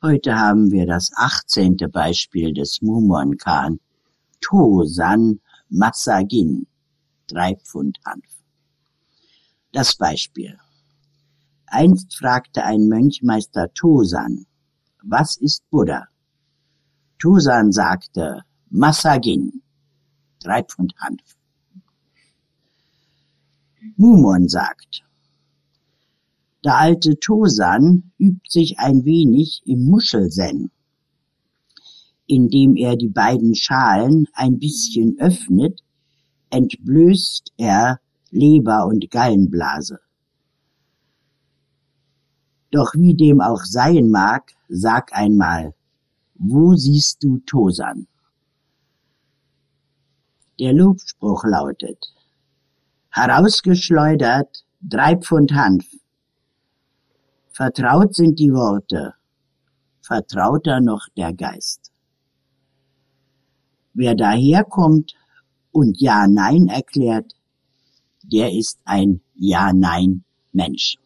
Heute haben wir das 18. Beispiel des Mumonkan. Tosan Massagin, 3 Pfund Hanf. Das Beispiel. Einst fragte ein Mönch Meister Tosan: Was ist Buddha? Tosan sagte: Massagin, 3 Pfund Hanf. Mumon sagt: Der alte Tosan übt sich ein wenig im Muschelsen, indem er die beiden Schalen ein bisschen öffnet, entblößt er Leber und Gallenblase. Doch wie dem auch sein mag, sag einmal, wo siehst du Tosan? Der Lobspruch lautet: Herausgeschleudert 3 Pfund Hanf. Vertraut sind die Worte, vertrauter noch der Geist. Wer daherkommt und Ja-Nein erklärt, der ist ein Ja-Nein-Mensch.